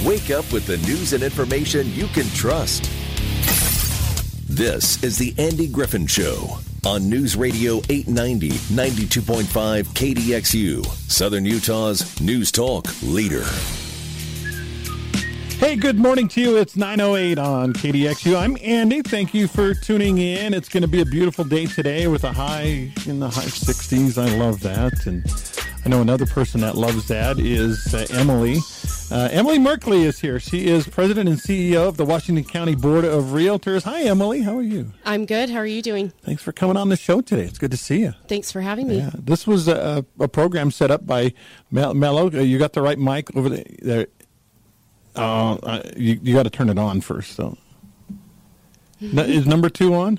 Wake up with the news and information you can trust. This is the Andy Griffin Show on News Radio 890, 92.5 KDXU, Southern Utah's News Talk leader. Hey, good morning to you. It's 9:08 on KDXU. I'm Andy. Thank you for tuning in. It's going to be a beautiful day today with a high in the high 60s. I love that. And I know another person that loves that is Emily. Emily Merkley is here. She is president and CEO of the Washington County Board of Realtors. Hi, Emily. How are you? I'm good. How are you doing? Thanks for coming on the show today. It's good to see you. Thanks for having me. Yeah, this was a program set up by Mello. You got the right mic over there. You got to turn it on first, though. Is number 2 on?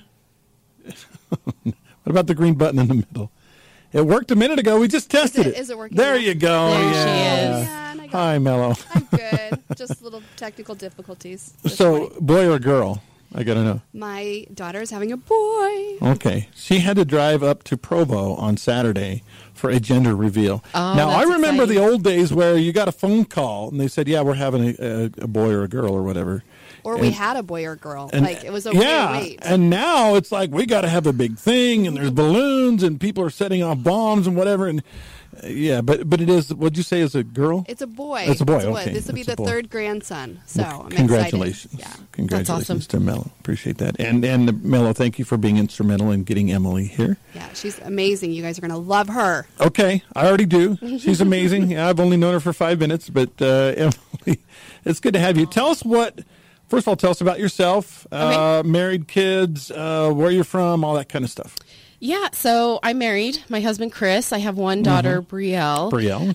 What about the green button in the middle? It worked a minute ago. We just tested it. Is it working? There you go. There yeah. she is. Yeah, and I got Hi, Mello. I'm good. Just little technical difficulties. So, boy or girl? I got to know. My daughter is having a boy. Okay. She had to drive up to Provo on Saturday for a gender reveal. Oh, now, I that's remember exciting. the old days where you got a phone call and they said, yeah, we're having a boy or a girl or whatever. Or we had a boy or a girl. And, like, it was okay yeah, to wait. and now it's like we got to have a big thing, and there's balloons, and people are setting off bombs and whatever. And yeah, but it is. What'd you say? Is a girl? It's a boy. It's a boy. Okay, This will be it's a the boy. third grandson. So I'm Congratulations! excited. Yeah. Congratulations That's awesome. to Mello. Appreciate that. And Mello, thank you for being instrumental in getting Emily here. Yeah, she's amazing. You guys are going to love her. Okay, I already do. She's amazing. Yeah, I've only known her for 5 minutes, but Emily, it's good to have you. Tell us first of all, tell us about yourself, Okay. married, kids, where you're from, all that kind of stuff. Yeah, so I'm married. My husband, Chris. I have one daughter, Brielle. Brielle,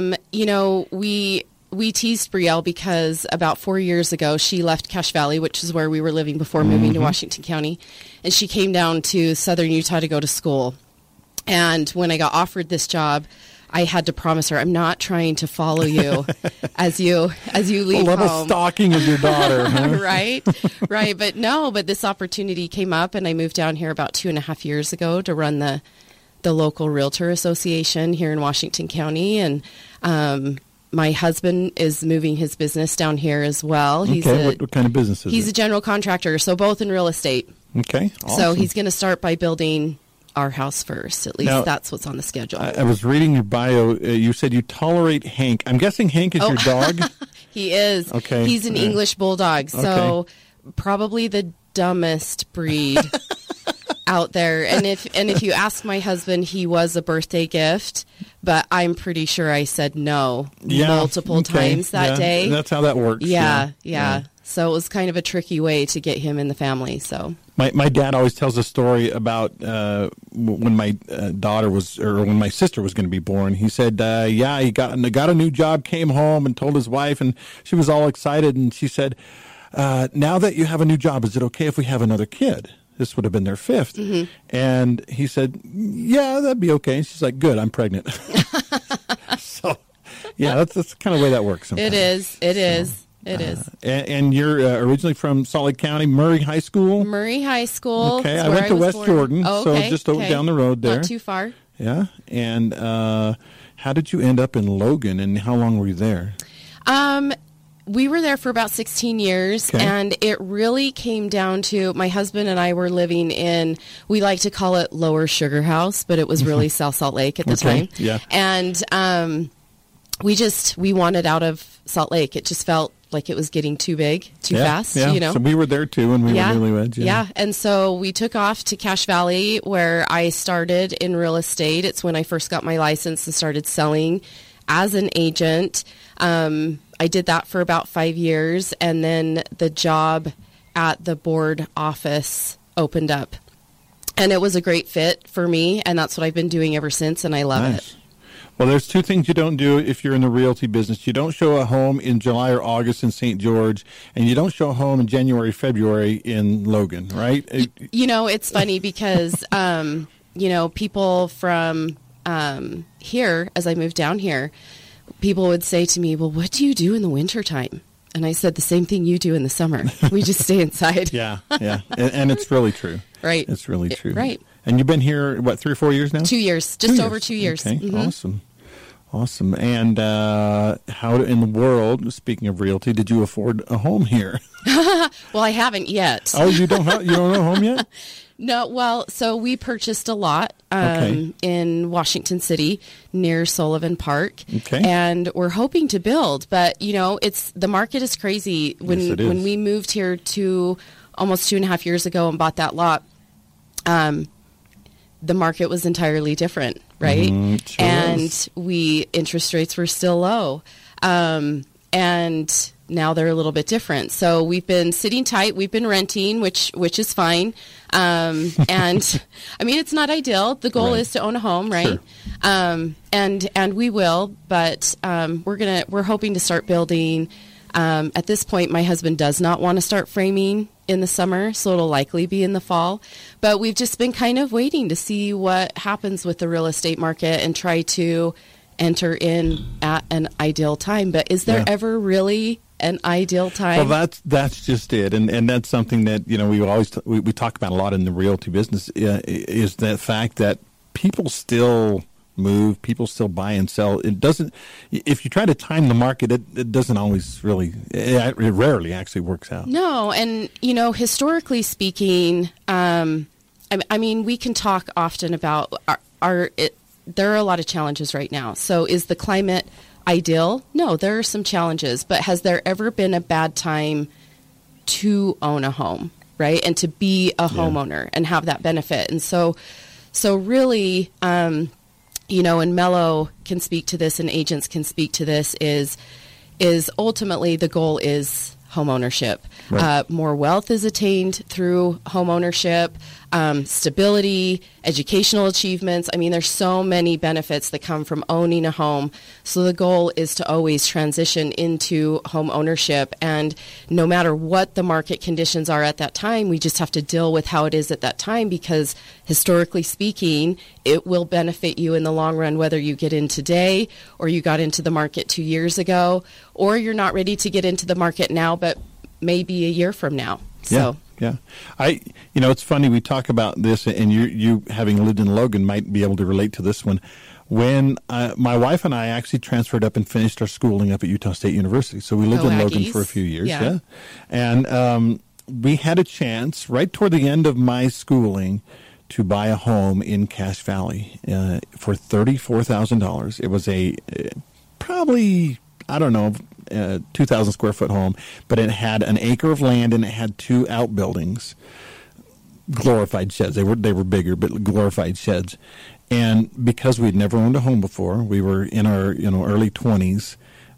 okay. We teased Brielle because about 4 years ago, she left Cache Valley, which is where we were living before moving to Washington County, and she came down to Southern Utah to go to school. And when I got offered this job, I had to promise her, I'm not trying to follow you as you leave A little home. stalking of your daughter, huh? Right. But this opportunity came up, and I moved down here about 2.5 years ago to run the local realtor association here in Washington County. And my husband is moving his business down here as well. What kind of business is He's it? a general contractor, so both in real estate. Okay, awesome. So he's going to start by building our house first. At least Now, that's what's on the schedule. I was reading your bio. You said you tolerate Hank. I'm guessing Hank is your dog? He is. Okay. He's an English bulldog, so probably the dumbest breed out there. And if you ask my husband, he was a birthday gift, but I'm pretty sure I said no multiple times that day. That's how that works. Yeah. So it was kind of a tricky way to get him in the family. So My dad always tells a story about when my when my sister was going to be born. He said, he got a new job, came home and told his wife, and she was all excited. And she said, now that you have a new job, is it okay if we have another kid? This would have been their 5th. Mm-hmm. And he said, yeah, that'd be okay. And she's like, good, I'm pregnant. So, yeah, that's kind of the way that works sometimes. It is. And you're originally from Salt Lake County, Murray High School? Murray High School. Okay, is I where went to was West born. Jordan, Oh, so okay, just down the road there. Not too far. Yeah, and how did you end up in Logan, and how long were you there? We were there for about 16 years, Okay. and it really came down to my husband and I were living in, we like to call it Lower Sugar House, but it was really South Salt Lake at the time. Yeah. And we wanted out of Salt Lake. It just felt like it was getting too big, too fast, Yeah. you know. So we were there too when we were newlyweds. Yeah, and so we took off to Cache Valley, where I started in real estate. It's when I first got my license and started selling as an agent. I did that for about 5 years, and then the job at the board office opened up. And it was a great fit for me, and that's what I've been doing ever since, and I love it. Well, there's two things you don't do if you're in the realty business. You don't show a home in July or August in St. George, and you don't show a home in January, February in Logan, right? It's funny because, people from here, as I moved down here, people would say to me, well, what do you do in the wintertime? And I said, the same thing you do in the summer. We just stay inside. Yeah. And it's really true. Right. It's really true. Right. And you've been here, 3 or 4 years now? 2 years. Just over 2 years. Okay, Mm-hmm. awesome. Awesome. And how in the world, speaking of realty, did you afford a home here? Well, I haven't yet. Oh, you don't own a home yet? No, well, so we purchased a lot Okay. in Washington City near Sullivan Park, Okay. and we're hoping to build. But the market is crazy. When Yes, it is. when we moved here almost 2.5 years ago and bought that lot, the market was entirely different, right? Sure And was. interest rates were still low, and now they're a little bit different. So we've been sitting tight. We've been renting, which is fine. And I mean, it's not ideal. The goal Right. is to own a home, right? Sure. And we will, but we're hoping to start building. At this point, my husband does not want to start framing in the summer, so it'll likely be in the fall. But we've just been kind of waiting to see what happens with the real estate market and try to enter in at an ideal time. But is there Yeah. ever really an ideal time? Well, that's just it, and that's something that we always we talk about a lot in the realty business is that fact that people still move, people still buy and sell. It doesn't. If you try to time the market, it doesn't always really. It rarely actually works out. No, and historically speaking, I mean, we can talk often about there are a lot of challenges right now. So, is the climate ideal? No, there are some challenges, but has there ever been a bad time to own a home, right? And to be a homeowner and have that benefit? And so really, and Mello can speak to this, and agents can speak to this. Is ultimately the goal is home ownership. Right. More wealth is attained through home ownership, stability, educational achievements. I mean, there's so many benefits that come from owning a home. So the goal is to always transition into home ownership. And no matter what the market conditions are at that time, we just have to deal with how it is at that time, because historically speaking, it will benefit you in the long run, whether you get in today or you got into the market 2 years ago, or you're not ready to get into the market now, but maybe a year from now. So. Yeah. It's funny, we talk about this, and you having lived in Logan might be able to relate to this one. When my wife and I actually transferred up and finished our schooling up at Utah State University. So we lived in Logan Aggies. for a few years. Yeah. And we had a chance right toward the end of my schooling to buy a home in Cache Valley for $34,000. It was a probably, I don't know, 2,000 square foot home, but it had an acre of land and it had 2 outbuildings, glorified sheds. They were bigger, but glorified sheds. And because we'd never owned a home before, we were in our early 20s,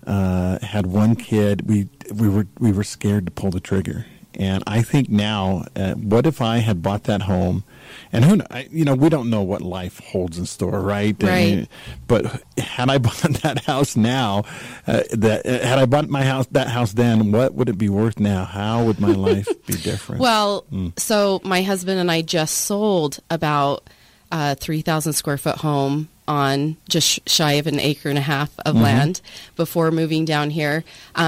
had one kid. We were scared to pull the trigger. And I think now, what if I had bought that home? And we don't know what life holds in store, right? Right. But had I bought that house now, had I bought that house then, what would it be worth now? How would my life be different? Well, so my husband and I just sold about a 3,000 square foot home on just shy of 1.5 acres of land before moving down here.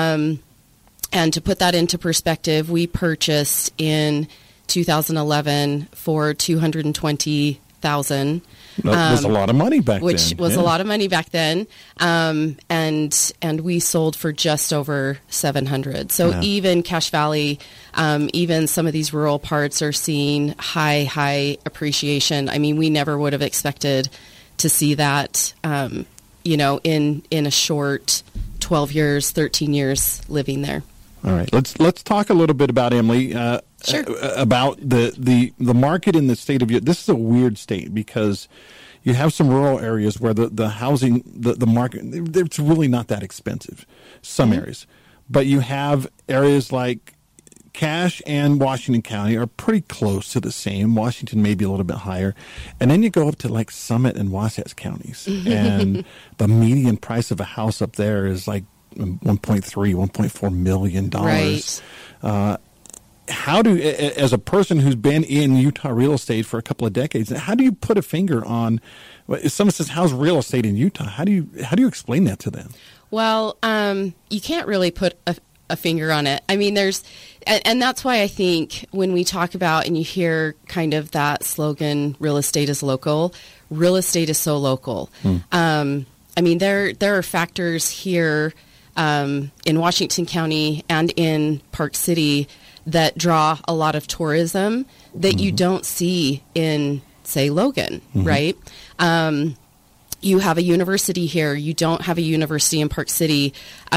And to put that into perspective, we purchased in 2011 for $220,000. That was a lot of money back then. Which was a lot of money back then. And we sold for just over $700,000. So even Cache Valley, even some of these rural parts are seeing high appreciation. I mean, we never would have expected to see that, in a short 12 years, 13 years living there. All right, let's talk a little bit about, Emily. Sure. About the market in the state of Utah. This is a weird state because you have some rural areas where the housing, the market, it's really not that expensive. Some areas, but you have areas like Cache and Washington County are pretty close to the same. Washington may be a little bit higher, and then you go up to like Summit and Wasatch counties, and the median price of a house up there is like $1.4 million. Right. How as a person who's been in Utah real estate for a couple of decades, how do you put a finger on? If someone says, "How's real estate in Utah?" How do you explain that to them? Well, you can't really put a finger on it. I mean, and that's why I think when we talk about and you hear kind of that slogan, "Real estate is local," real estate is so local. I mean, there are factors here in Washington County and in Park City that draw a lot of tourism that you don't see in, say, Logan, right? You have a university here. You don't have a university in Park City.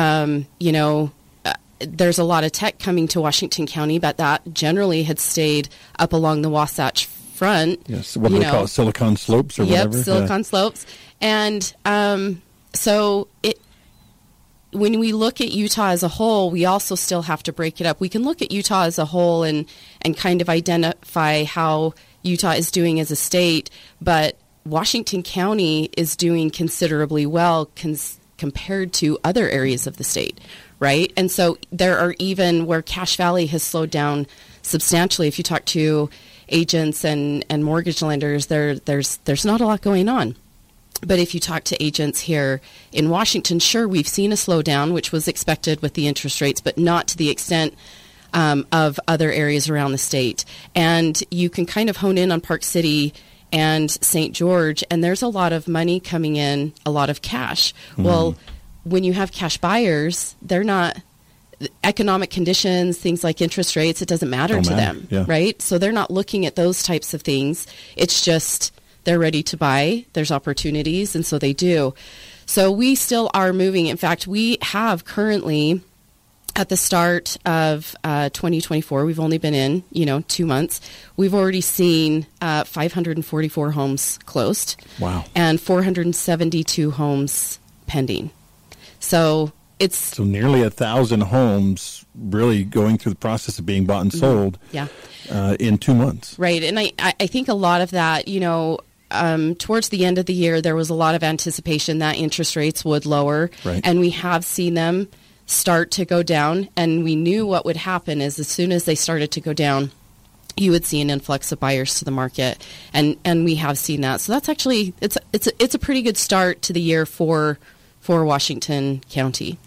There's a lot of tech coming to Washington County, but that generally had stayed up along the Wasatch Front. Yes, what do they call it? Silicon Slopes or whatever? Yep, Silicon Slopes. And so when we look at Utah as a whole, we also still have to break it up. We can look at Utah as a whole and kind of identify how Utah is doing as a state, but Washington County is doing considerably well compared to other areas of the state, right? And so there are even where Cache Valley has slowed down substantially. If you talk to agents and mortgage lenders, there's not a lot going on. But if you talk to agents here in Washington, sure, we've seen a slowdown, which was expected with the interest rates, but not to the extent of other areas around the state. And you can kind of hone in on Park City and St. George, and there's a lot of money coming in, a lot of cash. Well, when you have cash buyers, they're not economic conditions, things like interest rates, it doesn't matter to them, right? So they're not looking at those types of things. It's just they're ready to buy. There's opportunities, and so they do. So we still are moving. In fact, we have currently, at the start of 2024, we've only been in, 2 months. We've already seen 544 homes closed. Wow. And 472 homes pending. So it's nearly 1,000 homes really going through the process of being bought and sold. Yeah. In 2 months. Right. And I think a lot of that, towards the end of the year, there was a lot of anticipation that interest rates would lower. Right. And we have seen them start to go down. And we knew what would happen is as soon as they started to go down, you would see an influx of buyers to the market. And we have seen that. So that's actually, it's a pretty good start to the year for Washington County.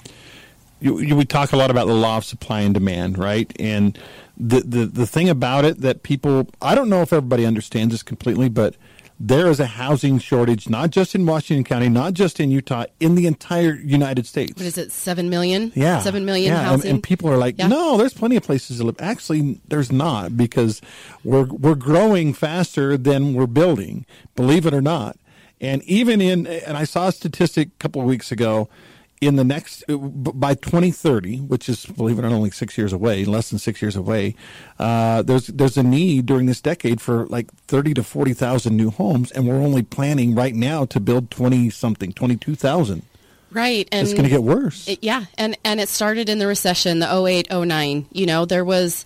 We talk a lot about the law of supply and demand, right? And the thing about it that people, I don't know if everybody understands this completely, but there is a housing shortage, not just in Washington County, not just in Utah, in the entire United States. What is it, 7 million? Yeah. 7 million housing? And people are like, no, there's plenty of places to live. Actually, there's not, because we're growing faster than we're building, believe it or not. And even and I saw a statistic a couple of weeks ago, in the next, by 2030, which is, believe it or not, only 6 years away, less than 6 years away, there's a need during this decade for like 30 to 40,000 new homes, and we're only planning right now to build 22,000. Right. And it's going to get worse. And it started in the recession, the 08, 09. There was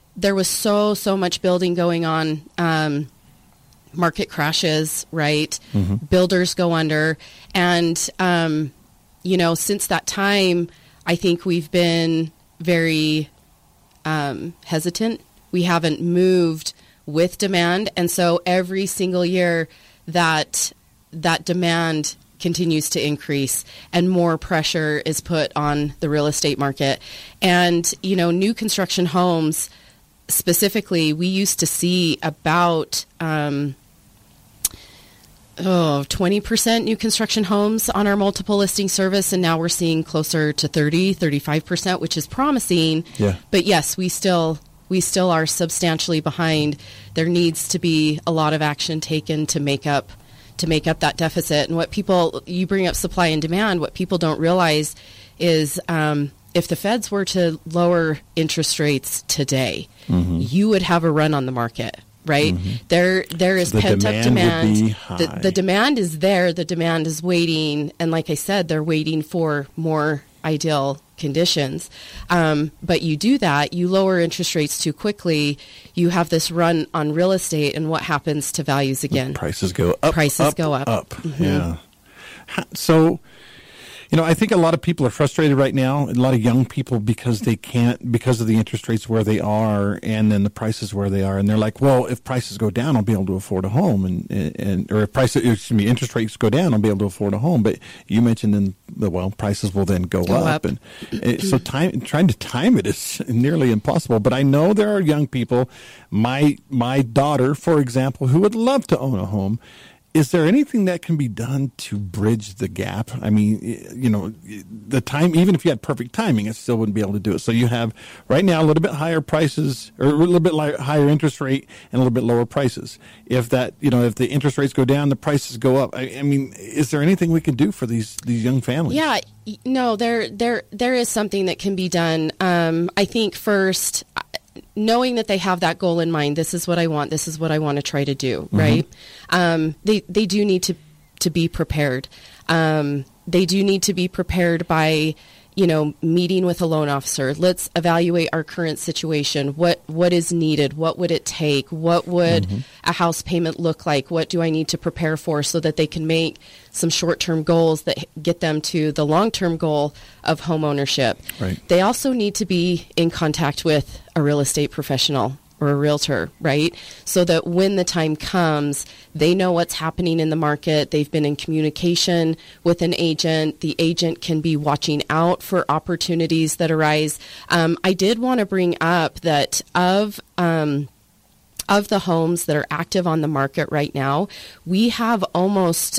so much building going on. Market crashes, right? Builders go under. And, since that time, I think we've been very hesitant. We haven't moved with demand. And so every single year that demand continues to increase and more pressure is put on the real estate market. And, new construction homes, specifically, we used to see about 20% new construction homes on our multiple listing service, and now we're seeing closer to 35%, which is promising. Yeah. But yes, we still are substantially behind. There needs to be a lot of action taken to make up that deficit. And you bring up supply and demand, what people don't realize is if the feds were to lower interest rates today, you would have a run on the market. Right? There is pent-up demand. The demand is there. The demand is waiting. And like I said, they're waiting for more ideal conditions. But you do that, you lower interest rates too quickly, you have this run on real estate, and what happens to values again? Prices go up. Go up. Yeah. So, I think a lot of people are frustrated right now, a lot of young people, because they can't, because of the interest rates where they are and then the prices where they are. And they're like, well, if prices go down, I'll be able to afford a home. Or if interest rates go down, I'll be able to afford a home. But you mentioned prices will then go up. And so trying to time it is nearly impossible. But I know there are young people, my daughter, for example, who would love to own a home, Is there anything that can be done to bridge the gap? I mean, the time, even if you had perfect timing, it still wouldn't be able to do it. So you have right now a little bit higher prices, or a little bit higher interest rate and a little bit lower prices. If that, if the interest rates go down, the prices go up. I mean, is there anything we can do for these young families? Yeah, no, there is something that can be done. I think first, knowing that they have that goal in mind, this is what I want, this is what I want to try to do, right? They do need to be prepared. They do need to be prepared by, meeting with a loan officer. Let's evaluate our current situation. What is needed? What would it take? What would a house payment look like? What do I need to prepare for so that they can make some short-term goals that get them to the long-term goal of home ownership? Right. They also need to be in contact with a real estate professional or a realtor, right? So that when the time comes, they know what's happening in the market. They've been in communication with an agent. The agent can be watching out for opportunities that arise. I did want to bring up that of the homes that are active on the market right now, we have almost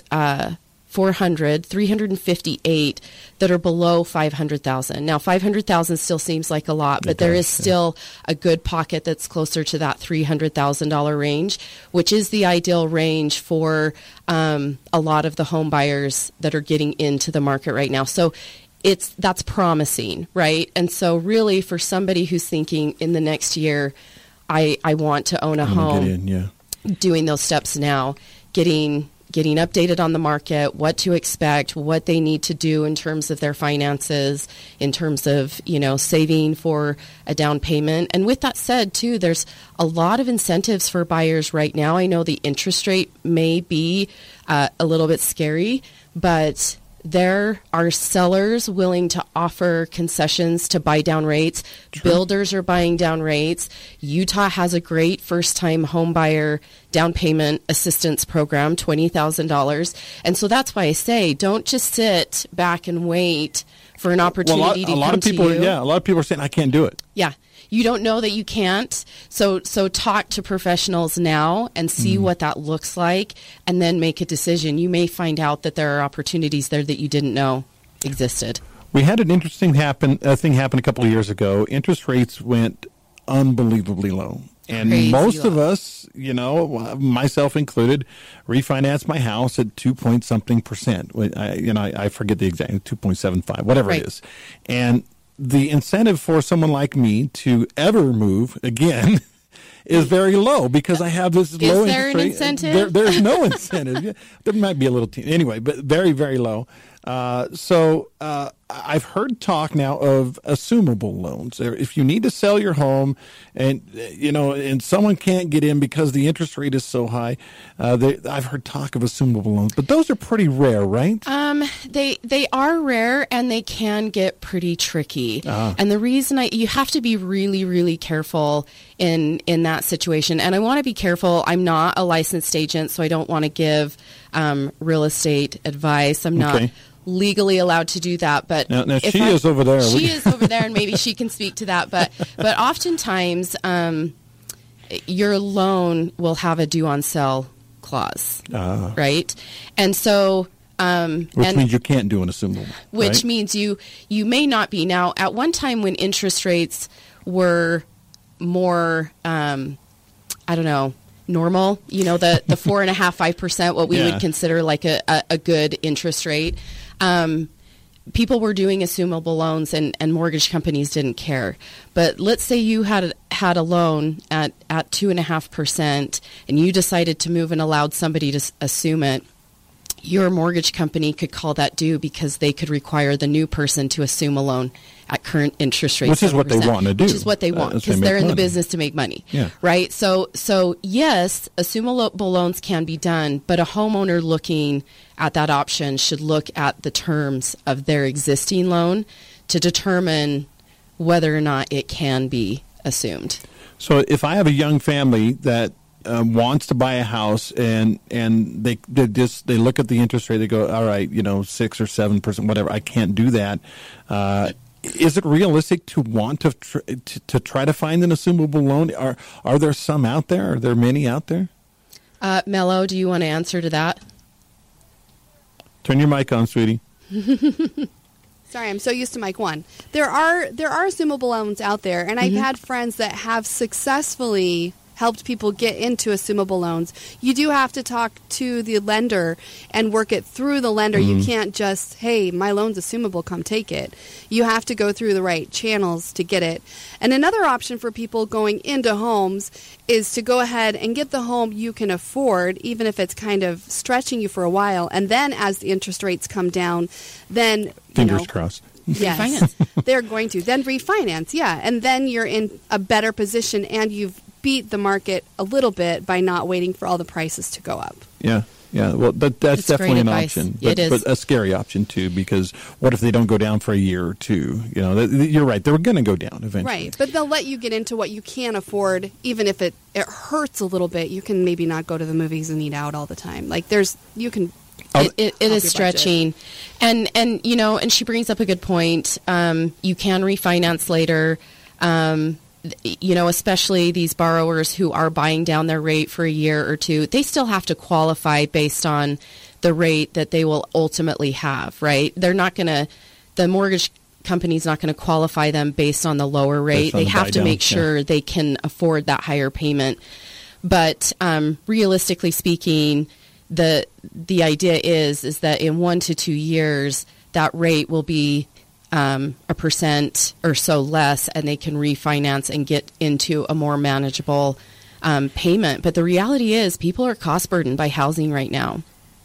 358 that are below 500,000. Now, 500,000 still seems like a lot, but there is still a good pocket that's closer to that $300,000 range, which is the ideal range for a lot of the home buyers that are getting into the market right now. So that's promising, right? And so really for somebody who's thinking in the next year, I want to own a home, doing those steps now, getting updated on the market, what to expect, what they need to do in terms of their finances, in terms of, saving for a down payment. And with that said, too, there's a lot of incentives for buyers right now. I know the interest rate may be a little bit scary, but there are sellers willing to offer concessions to buy down rates. True. Builders are buying down rates. Utah has a great first-time home buyer down payment assistance program, $20,000. And so that's why I say don't just sit back and wait for an opportunity to come to you. Yeah, a lot of people are saying, I can't do it. Yeah. You don't know that you can't. So talk to professionals now and see what that looks like and then make a decision. You may find out that there are opportunities there that you didn't know existed. We had an interesting thing happen a couple of years ago. Interest rates went unbelievably low. And Crazy most low. of us, myself included, refinanced my house at 2-point-something%. I forget the exact, 2.75, whatever it is. And the incentive for someone like me to ever move again is very low because I have this low interest rate. Is there an incentive? There's no incentive. There might be a little anyway, but very, very low. So I've heard talk now of assumable loans. If you need to sell your home and someone can't get in because the interest rate is so high, I've heard talk of assumable loans, but those are pretty rare, right? They are rare and they can get pretty tricky. And the reason you have to be really, really careful in that situation. And I want to be careful. I'm not a licensed agent, so I don't want to give real estate advice. I'm not legally allowed to do that, but now she is over there. She is over there, and maybe she can speak to that. But oftentimes, your loan will have a due on sale clause, right? And so, which means you can't do an assumable. Which means you may not be. Now, at one time when interest rates were more, normal, the 4.5%, 5%, what we would consider like a good interest rate. People were doing assumable loans and mortgage companies didn't care. But let's say you had a loan at 2.5% and you decided to move and allowed somebody to assume it. Your mortgage company could call that due because they could require the new person to assume a loan at current interest rates. Which is what they want to do. Which is what they want because they're in the business to make money. Yeah. Right? So yes, assumable loans can be done, but a homeowner looking at that option should look at the terms of their existing loan to determine whether or not it can be assumed. So if I have a young family that wants to buy a house and they look at the interest rate, they go, all right, 6 or 7%, whatever, I can't do that. Is it realistic to want to try to find an assumable loan? Are there some out there? Are there many out there? Mello, do you want to answer to that? Turn your mic on, sweetie. Sorry, I'm so used to mic one. There are assumable loans out there, and I've had friends that have successfully helped people get into assumable loans. You do have to talk to the lender and work it through the lender. You can't just, hey, my loan's assumable, come take it. You have to go through the right channels to get it. And another option for people going into homes is to go ahead and get the home you can afford, even if it's kind of stretching you for a while. And then as the interest rates come down, then, Fingers crossed. Yes, Refinance. they're going to. Then refinance, yeah. And then you're in a better position, and you've beat the market a little bit by not waiting for all the prices to go up. Yeah. Well, that's It's definitely great an advice. option. It is. But a scary option, too, because what if they don't go down for a year or two? You know, you're right. They're going to go down eventually. Right, but they'll let you get into what you can afford, even if it hurts a little bit. You can maybe not go to the movies and eat out all the time. Like, you can... It is stretching, and you know, and she brings up a good point. You can refinance later. You know, especially these borrowers who are buying down their rate for a year or two, they still have to qualify based on the rate that they will ultimately have. Right? They're not going to. The mortgage company's not going to qualify them based on the lower rate. They have to make sure they can afford that higher payment. But realistically speaking, the idea is that in 1 to 2 years, that rate will be a % or so less, and they can refinance and get into a more manageable payment. But the reality is people are cost burdened by housing right now,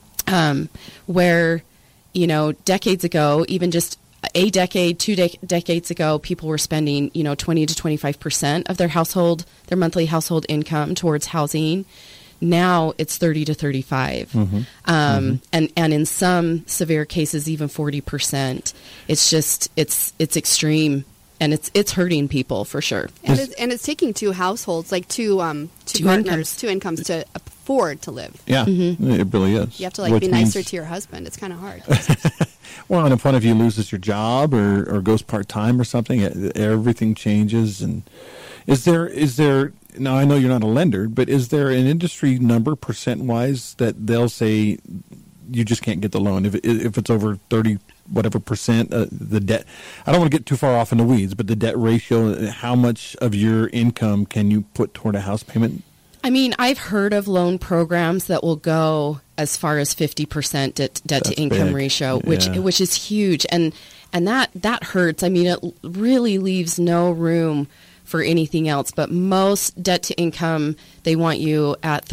where, you know, decades ago, even just a decade, decades ago, people were spending, 20 to 25% of their monthly household income towards housing. Now it's 30 to 35, and in some severe cases even 40%. It's just it's extreme, and it's hurting people for sure. And it's taking two households, like two partners, two incomes to afford to live. Yeah, it really is. You have to be nicer to your husband. It's kind of hard. Well, and if one of you loses your job or goes part-time or something, everything changes. And is there now, I know you're not a lender, but is there an industry number percent-wise that they'll say you just can't get the loan if it's over 30 whatever percent, the debt? I don't want to get too far off in the weeds, but the debt ratio, how much of your income can you put toward a house payment? I mean, I've heard of loan programs that will go as far as 50% debt to income ratio, which is huge, and that hurts. I mean, it really leaves no room for anything else. But most debt to income, they want you at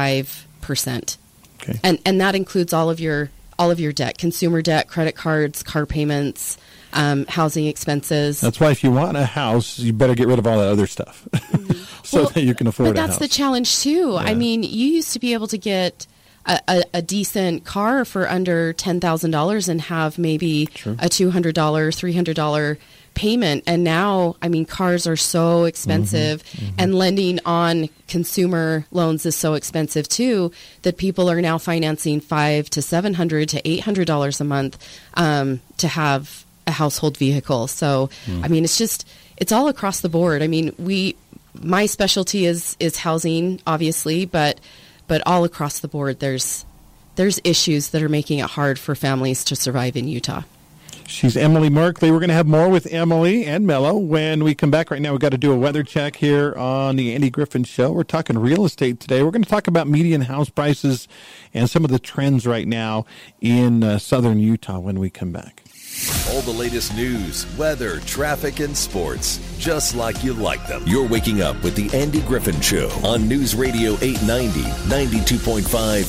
35%, okay, and that includes all of your debt, consumer debt, credit cards, car payments, housing expenses. That's why if you want a house, you better get rid of all that other stuff that you can afford a house. But that's the challenge too. Yeah. I mean, you used to be able to get a decent car for under $10,000 and have maybe a $200, $300 payment. And now, I mean, cars are so expensive, and lending on consumer loans is so expensive too, that people are now financing $500 to $700 to $800 a month to have a household vehicle. So, I mean, it's all across the board. I mean, my specialty is housing, obviously, but all across the board, there's issues that are making it hard for families to survive in Utah. She's Emily Merkley. We're going to have more with Emily and Mello when we come back. Right now, we've got to do a weather check here on the Andy Griffin Show. We're talking real estate today. We're going to talk about median house prices and some of the trends right now in southern Utah when we come back. All the latest news, weather, traffic, and sports, just like you like them. You're waking up with the Andy Griffin Show on News Radio 890, 92.5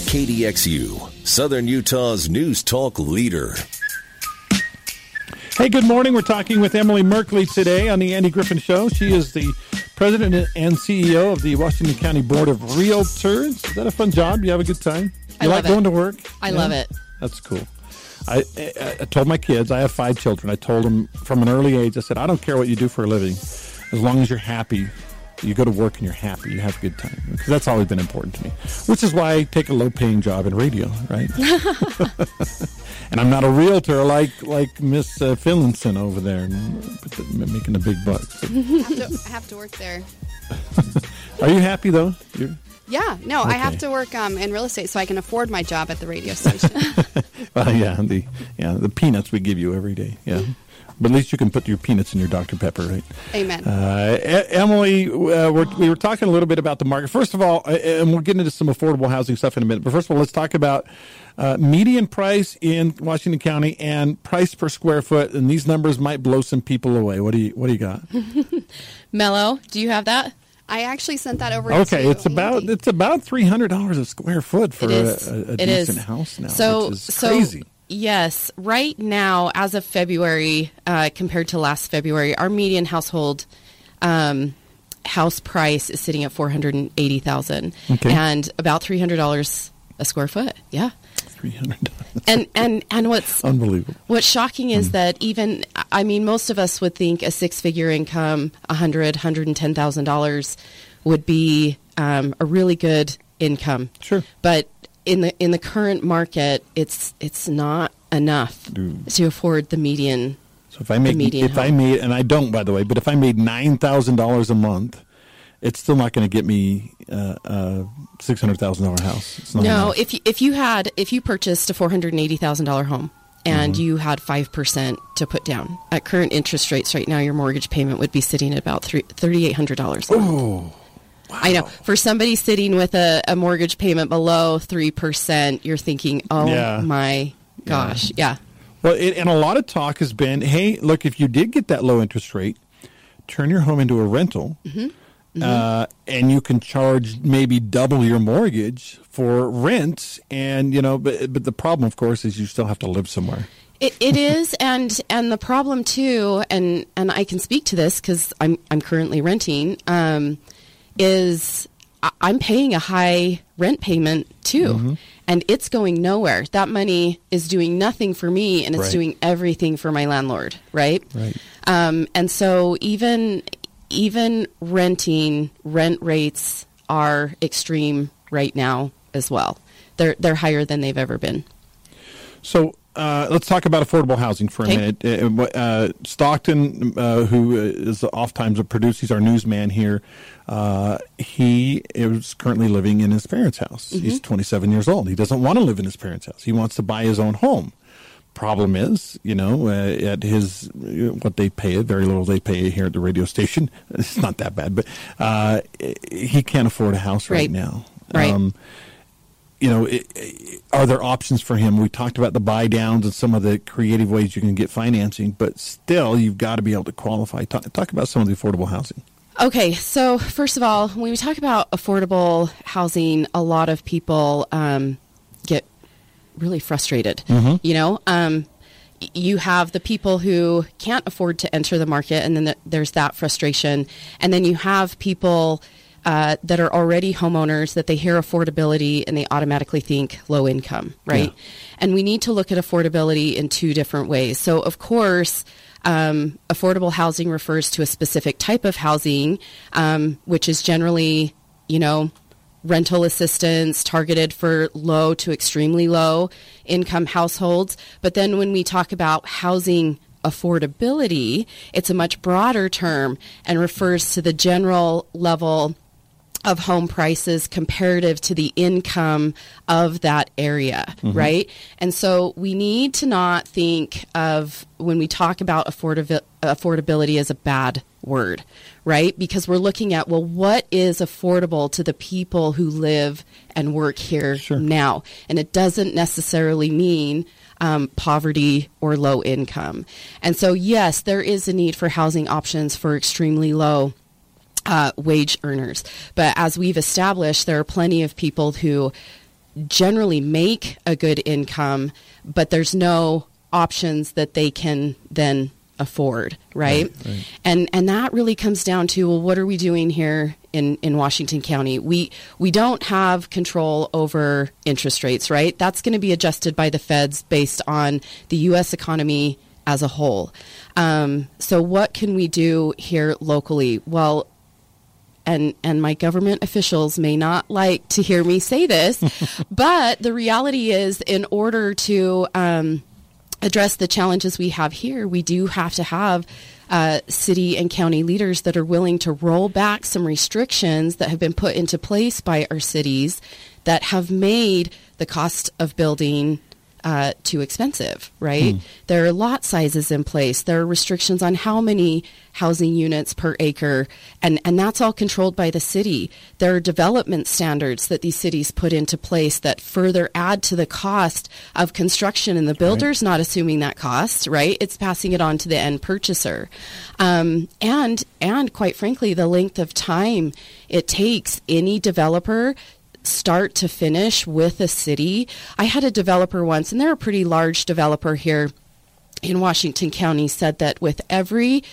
KDXU, Southern Utah's news talk leader. Hey, good morning. We're talking with Emily Merkley today on the Andy Griffin Show. She is the president and CEO of the Washington County Board of Realtors. Is that a fun job? You have a good time? You like going to work? I love it. That's cool. I told my kids, I have 5 children. I told them from an early age, I said, I don't care what you do for a living. As long as you're happy, you go to work and you're happy, you have a good time. Because that's always been important to me. Which is why I take a low-paying job in radio, right? And I'm not a realtor like Miss Finlinson over there, making the big bucks. I have to work there. Are you happy, though? Yeah, no, I have Okay. to work in real estate so I can afford my job at the radio station. Well, the peanuts we give you every day. Yeah. But at least you can put your peanuts in your Dr. Pepper, right? Amen. Emily, we were talking a little bit about the market. First of all, and we'll get into some affordable housing stuff in a minute, but first of all, let's talk about median price in Washington County and price per square foot. And these numbers might blow some people away. What do you got? Mello, do you have that? I actually sent that over Okay, to it's about $300 a square foot for It is. a It is. decent house now, So, which is crazy. Yes, right now, as of February, compared to last February, our median household house price is sitting at $480,000, Okay. and about $300 a square foot. Yeah, $300. and what's Unbelievable. What's shocking is that even, I mean, most of us would think a six-figure income, $110,000, would be a really good income. Sure. But in the current market, it's not enough to afford the median. So if I made, and I don't, by the way, but if I made $9,000 a month, it's still not going to get me a $600,000 house. It's not No, enough. if you purchased a $480,000 home and you had 5% to put down at current interest rates right now, your mortgage payment would be sitting at about $3,800 a month. Oh, wow. I know. For somebody sitting with a mortgage payment below 3%, you're thinking, oh Yeah. my gosh, yeah. Well, and a lot of talk has been, hey, look, if you did get that low interest rate, turn your home into a rental, and you can charge maybe double your mortgage for rent. And but the problem, of course, is you still have to live somewhere. It is, and the problem too, and I can speak to this because I'm currently renting. Is I'm paying a high rent payment too, and it's going nowhere. That money is doing nothing for me, and it's Right. doing everything for my landlord, right? Right. And so even renting, rent rates are extreme right now as well. They're higher than they've ever been. So let's talk about affordable housing for a Okay. minute. Stockton, who is oftentimes a producer, he's our newsman here. He is currently living in his parents' house. He's 27 years old. He doesn't want to live in his parents' house. He wants to buy his own home. Problem is, at his what they pay, very little they pay here at the radio station. It's not that bad, but he can't afford a house right now. Right. Are there options for him? We talked about the buy downs and some of the creative ways you can get financing, but still, you've got to be able to qualify. Talk about some of the affordable housing. Okay, so first of all, when we talk about affordable housing, a lot of people get really frustrated. You have the people who can't afford to enter the market, and then there's that frustration. And then you have people that are already homeowners that they hear affordability and they automatically think low income, right? Yeah. And we need to look at affordability in two different ways. So, of course, affordable housing refers to a specific type of housing, which is generally, rental assistance targeted for low to extremely low income households. But then when we talk about housing affordability, it's a much broader term and refers to the general level of home prices comparative to the income of that area, right? And so we need to not think of, when we talk about affordability as a bad word, right? Because we're looking at, well, what is affordable to the people who live and work here now? And it doesn't necessarily mean poverty or low income. And so, yes, there is a need for housing options for extremely low wage earners. But as we've established, there are plenty of people who generally make a good income, but there's no options that they can then afford, right? And that really comes down to, well, what are we doing here in Washington County? We don't have control over interest rates, right? That's going to be adjusted by the feds based on the U.S. economy as a whole. So what can we do here locally? Well, and my government officials may not like to hear me say this, but the reality is, in order to address the challenges we have here, we do have to have city and county leaders that are willing to roll back some restrictions that have been put into place by our cities that have made the cost of building too expensive, right? There are lot sizes in place. There are restrictions on how many housing units per acre, and that's all controlled by the city. There are development standards that these cities put into place that further add to the cost of construction, and the builder's not assuming that cost, right? It's passing it on to the end purchaser. And quite frankly, the length of time it takes any developer start to finish with a city. I had a developer once, and they're a pretty large developer here in Washington County, said that with every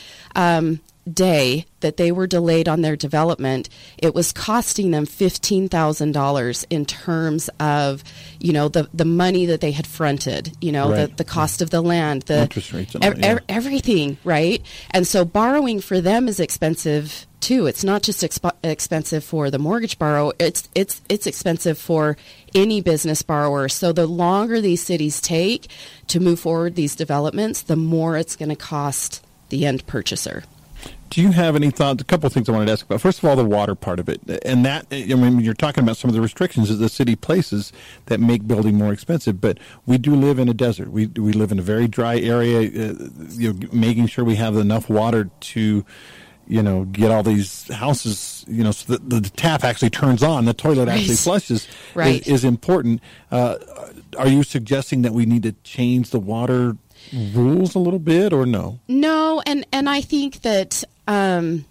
day that they were delayed on their development, it was costing them $15,000 in terms of, the money that they had fronted, the cost of the land, the interest rates, and everything, right? And so borrowing for them is expensive too. It's not just expensive for the mortgage borrower, it's expensive for any business borrower. So the longer these cities take to move forward these developments, the more it's going to cost the end purchaser. Do you have any thoughts? A couple of things I wanted to ask about. First of all, the water part of it. And that, you're talking about some of the restrictions that the city places that make building more expensive. But we do live in a desert. We live in a very dry area, making sure we have enough water to, get all these houses, so that the tap actually turns on, the toilet actually flushes, is important. Are you suggesting that we need to change the water rules a little bit, or no? No, and I think that and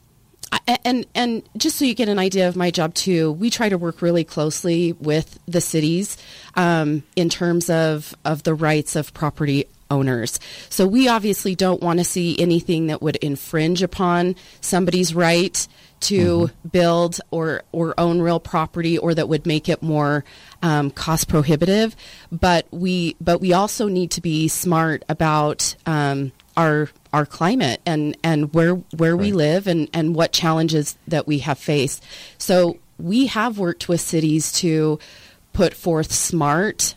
just so you get an idea of my job too, we try to work really closely with the cities in terms of the rights of property owners. So we obviously don't want to see anything that would infringe upon somebody's right to build or own real property, or that would make it more cost prohibitive. But we also need to be smart about our climate and where we live and what challenges that we have faced. So we have worked with cities to put forth smart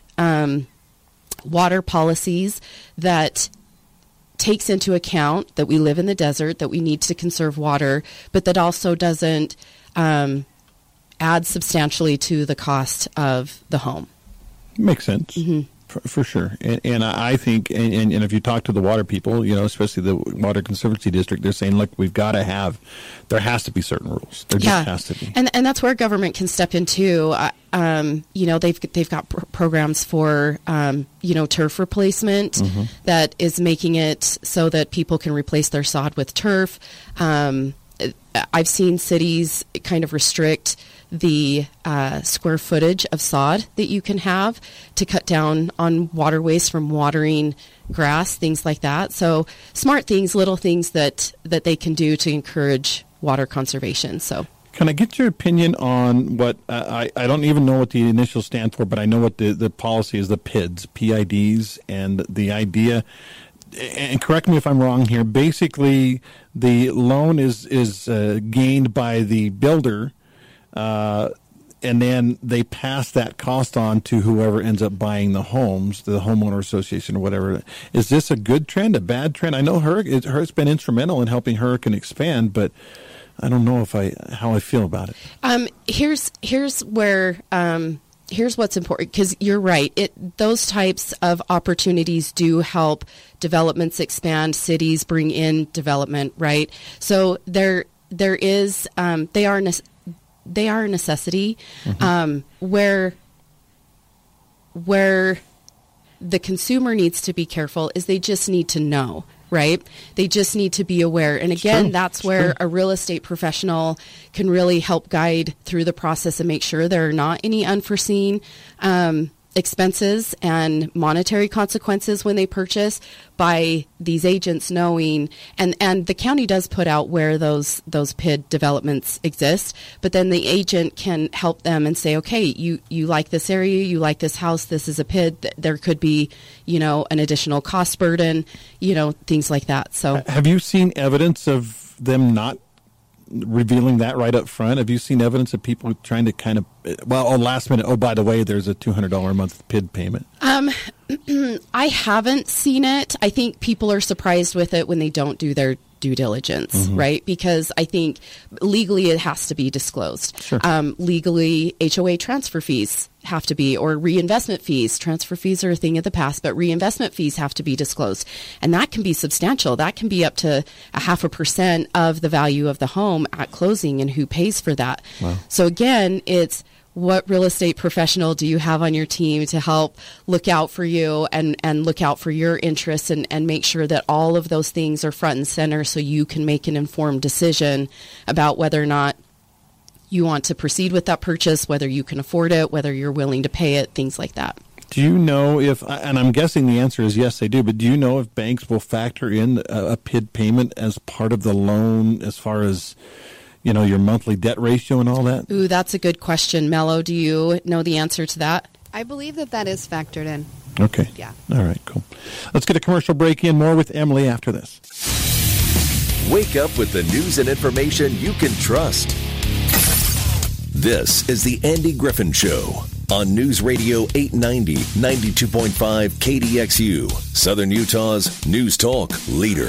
water policies that takes into account that we live in the desert, that we need to conserve water, but that also doesn't add substantially to the cost of the home. Makes sense. For sure. And I think, and if you talk to the water people, especially the Water Conservancy District, they're saying, look, there has to be certain rules. There just has to be. And that's where government can step in too. They've got programs for, turf replacement that is making it so that people can replace their sod with turf. I've seen cities kind of restrict the square footage of sod that you can have to cut down on water waste from watering grass, things like that. So smart things, little things that they can do to encourage water conservation. So can I get your opinion on what, I don't even know what the initials stand for, but I know what the policy is, the PIDs, PIDs, and the idea, and correct me if I'm wrong here, basically the loan is gained by the builder, and then they pass that cost on to whoever ends up buying the homes, the homeowner association or whatever. Is this a good trend, a bad trend? I know it's been instrumental in helping Hurricane expand, but I don't know how I feel about it. Here's what's important, because you're right. Those types of opportunities do help developments expand, cities bring in development, right? So there is they are a necessity, where the consumer needs to be careful is they just need to know, right? They just need to be aware. And again, that's where a real estate professional can really help guide through the process and make sure there are not any unforeseen expenses and monetary consequences when they purchase, by these agents knowing, and the county does put out where those PID developments exist, but then the agent can help them and say, okay, you like this area, you like this house, this is a PID, there could be, an additional cost burden, things like that. So have you seen evidence of them not revealing that right up front? Have you seen evidence of people trying to kind of last minute, oh, by the way, there's a $200 a month PID payment? I haven't seen it. I think people are surprised with it when they don't do their due diligence, right? Because I think legally it has to be disclosed. Sure. Legally, HOA transfer fees have to be, or reinvestment fees. Transfer fees are a thing of the past, but reinvestment fees have to be disclosed. And that can be substantial. That can be up to 0.5% of the value of the home at closing, and who pays for that. Wow. So again, it's what real estate professional do you have on your team to help look out for you and look out for your interests and make sure that all of those things are front and center so you can make an informed decision about whether or not you want to proceed with that purchase, whether you can afford it, whether you're willing to pay it, things like that. Do you know if, and I'm guessing the answer is yes, they do, but do you know if banks will factor in a PID payment as part of the loan as far as, your monthly debt ratio and all that? Ooh, that's a good question. Mello, do you know the answer to that? I believe that is factored in. Okay. Yeah. All right, cool. Let's get a commercial break in. More with Emily after this. Wake up with the news and information you can trust. This is the Andy Griffin Show on News Radio 890, 92.5 KDXU, Southern Utah's News Talk leader.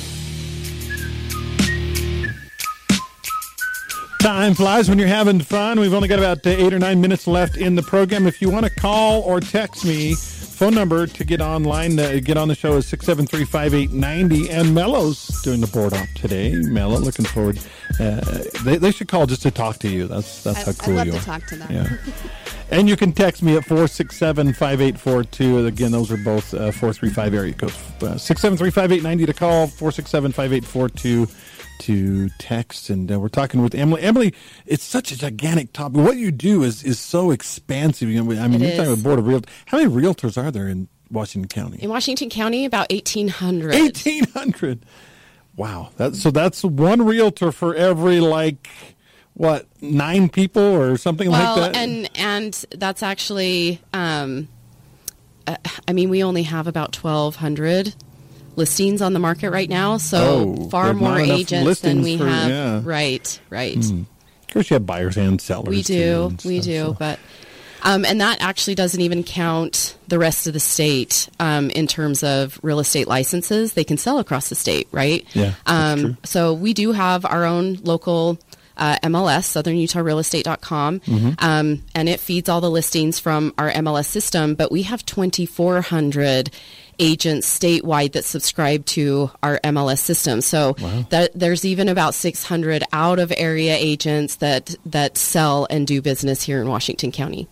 Time flies when you're having fun. We've only got about 8 or 9 minutes left in the program. If you want to call or text me, phone number to get online, get on the show is 673-5890. And Mello's doing the board op today. Mello, looking forward. They should call just to talk to you. That's how cool you are. I'd love to talk to them. Yeah. And you can text me at 467-5842. Again, those are both 435 area codes. 673-5890 to call, 467-5842 to text. And we're talking with Emily. Emily, it's such a gigantic topic. What you do is so expansive. You're talking about Board of Realtors. How many realtors are there in Washington County? In Washington County, about 1,800. 1,800. Wow. That's one realtor for every, 9 people or something like that? And that's actually, we only have about 1,200 listings on the market right now, so far more agents than we have. Yeah. Right. Of course, you have buyers and sellers. We do, but and that actually doesn't even count the rest of the state in terms of real estate licenses. They can sell across the state, right? Yeah. That's true. So we do have our own local MLS, SouthernUtahRealEstate.com, and it feeds all the listings from our MLS system, but we have 2,400 agents statewide that subscribe to our MLS system. So there's even about 600 out-of-area agents that sell and do business here in Washington County.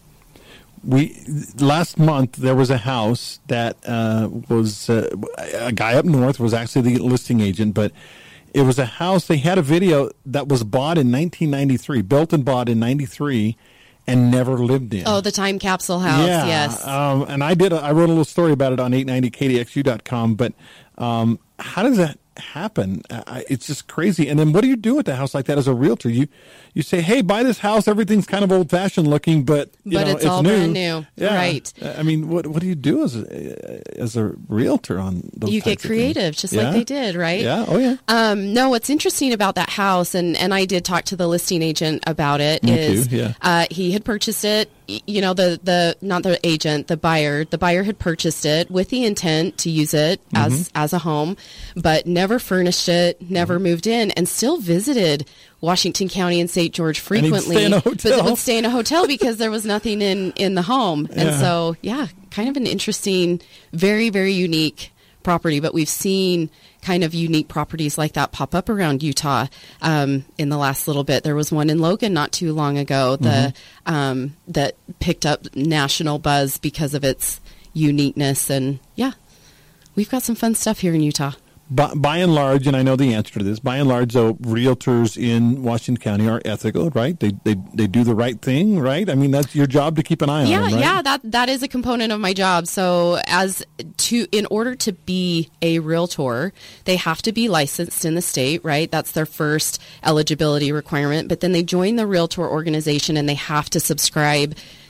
Last month there was a house that was a guy up north was actually the listing agent, but it was a house. They had a video that was bought in 1993, built and bought in 93, and never lived in. Oh, the time capsule house. Yeah. Yes. And I wrote a little story about it on 890kdxu.com. But how does that happen? It's just crazy. And then what do you do with a house like that as a realtor? You say, hey, buy this house. Everything's kind of old fashioned looking, but it's all new. brand new. Yeah. Right. What do you do as a realtor on those? You get creative, just like they did, right? Yeah. Oh yeah. No, what's interesting about that house, and I did talk to the listing agent about it. Me too, yeah. He had purchased it. The not the agent, the buyer. The buyer had purchased it with the intent to use it as a home, but never furnished it, never moved in, and still visited Washington County and St. George frequently, but would stay in a hotel because there was nothing in the home. And so, kind of an interesting, very, very unique property. But we've seen kind of unique properties like that pop up around Utah in the last little bit. There was one in Logan not too long ago that picked up national buzz because of its uniqueness. And we've got some fun stuff here in Utah. By and large, and I know the answer to this, by and large, though, realtors in Washington County are ethical, right? They do the right thing, right? I mean, that's your job to keep an eye on them, right? Yeah, that is a component of my job. So in order to be a realtor, they have to be licensed in the state, right? That's their first eligibility requirement. But then they join the realtor organization and they have to subscribe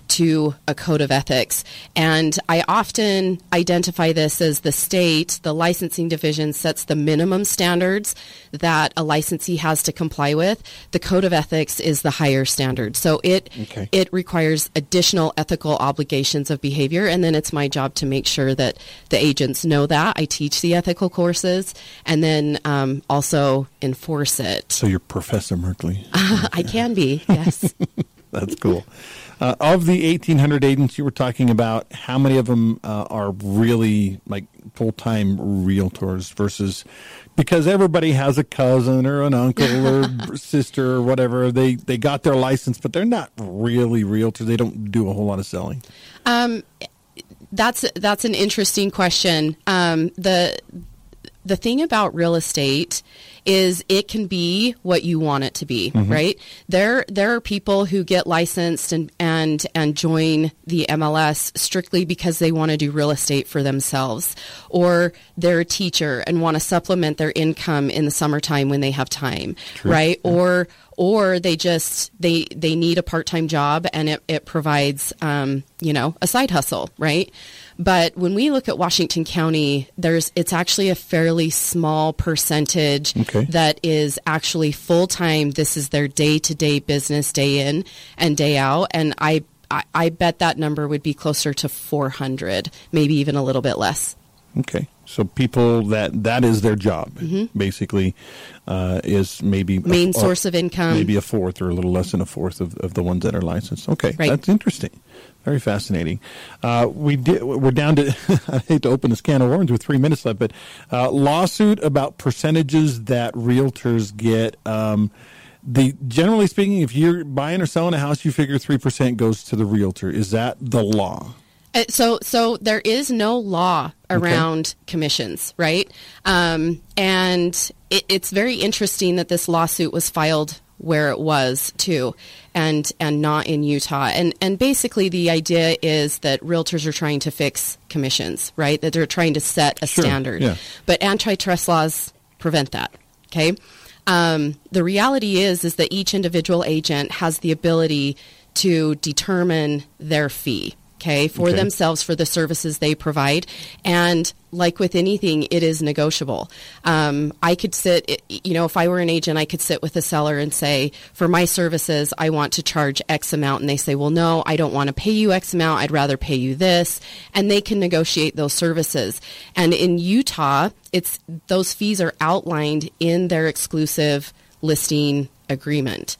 to a code of ethics. And I often identify this as the licensing division sets the minimum standards that a licensee has to comply with. The code of ethics is the higher standard. So it requires additional ethical obligations of behavior, and then it's my job to make sure that the agents know that. I teach the ethical courses, and then also enforce it. So you're Professor Merkley. I can be, yes. That's cool. Of the 1,800 agents you were talking about, how many of them are really like full-time realtors versus, because everybody has a cousin or an uncle or sister or whatever, they got their license, but they're not really realtors. They don't do a whole lot of selling. That's an interesting question. The thing about real estate is it can be what you want it to be, right? There are people who get licensed and join the MLS strictly because they want to do real estate for themselves, or they're a teacher and want to supplement their income in the summertime when they have time, right? Yeah. Or they need a part-time job and it provides a side hustle, right? But when we look at Washington County, it's actually a fairly small percentage that is actually full-time. This is their day-to-day business, day in and day out. And I bet that number would be closer to 400, maybe even a little bit less. Okay. So people that is their job, basically, is maybe main source of income. Maybe a fourth or a little less than a fourth of the ones that are licensed. Okay, right. That's interesting. Very fascinating. We're down to, I hate to open this can of worms with 3 minutes left, but lawsuit about percentages that realtors get. Generally speaking, if you're buying or selling a house, you figure 3% goes to the realtor. Is that the law? So there is no law around commissions, right? And it's very interesting that this lawsuit was filed where it was too, and not in Utah. And basically the idea is that realtors are trying to fix commissions, right? That they're trying to set a standard. Yeah. But antitrust laws prevent that. Okay. The reality is that each individual agent has the ability to determine their fee. For themselves, for the services they provide. And like with anything, it is negotiable. I could sit, if I were an agent, I could sit with a seller and say, for my services, I want to charge X amount. And they say, well, no, I don't want to pay you X amount. I'd rather pay you this. And they can negotiate those services. And in Utah, those fees are outlined in their exclusive listing agreement.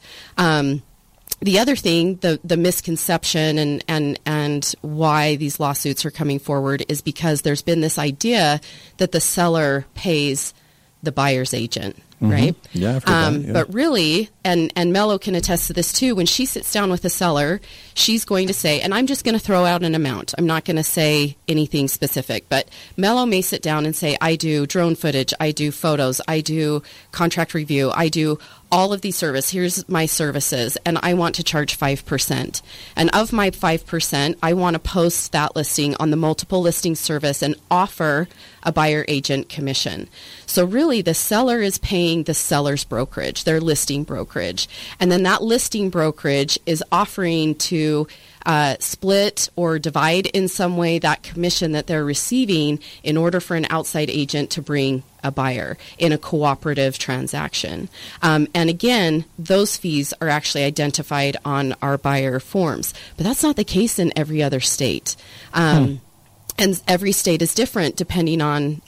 The other thing, the misconception and why these lawsuits are coming forward is because there's been this idea that the seller pays the buyer's agent, right? Yeah, I've heard that, yeah. But really, and Mello can attest to this too, when she sits down with a seller, she's going to say, and I'm just going to throw out an amount. I'm not going to say anything specific, but Mello may sit down and say, I do drone footage, I do photos, I do contract review, I do all of these services. Here's my services, and I want to charge 5%. And of my 5%, I want to post that listing on the multiple listing service and offer a buyer agent commission. So really, the seller is paying the seller's brokerage, their listing brokerage. And then that listing brokerage is offering to split or divide in some way that commission that they're receiving in order for an outside agent to bring a buyer in a cooperative transaction. And again, those fees are actually identified on our buyer forms. But that's not the case in every other state. And every state is different depending on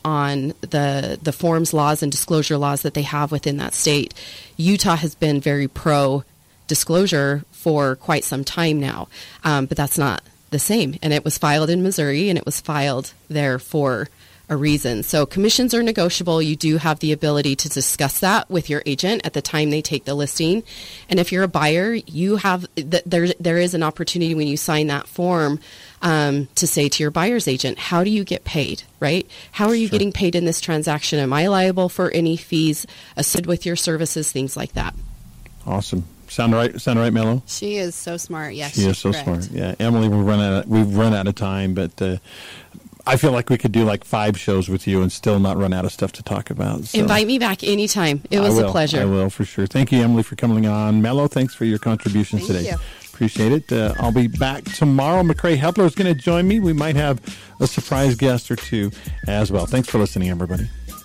the forms laws and disclosure laws that they have within that state. Utah has been very pro-disclosure for quite some time now, but that's not the same. And it was filed in Missouri, and it was filed there for a reason. So commissions are negotiable. You do have the ability to discuss that with your agent at the time they take the listing. And if you're a buyer, you have there is an opportunity when you sign that form to say to your buyer's agent, how do you get paid, right? How are you getting paid in this transaction? Am I liable for any fees associated with your services, things like that? Awesome. Sound right, Mello? She is so smart. Yes, she is so smart. Yeah, Emily, we've run out of time, but I feel like we could do like 5 shows with you and still not run out of stuff to talk about. So. Invite me back anytime. It was a pleasure. I will, for sure. Thank you, Emily, for coming on. Mello, thanks for your contributions today. You. Appreciate it. I'll be back tomorrow. McCrae Hepler is going to join me. We might have a surprise guest or two as well. Thanks for listening, everybody.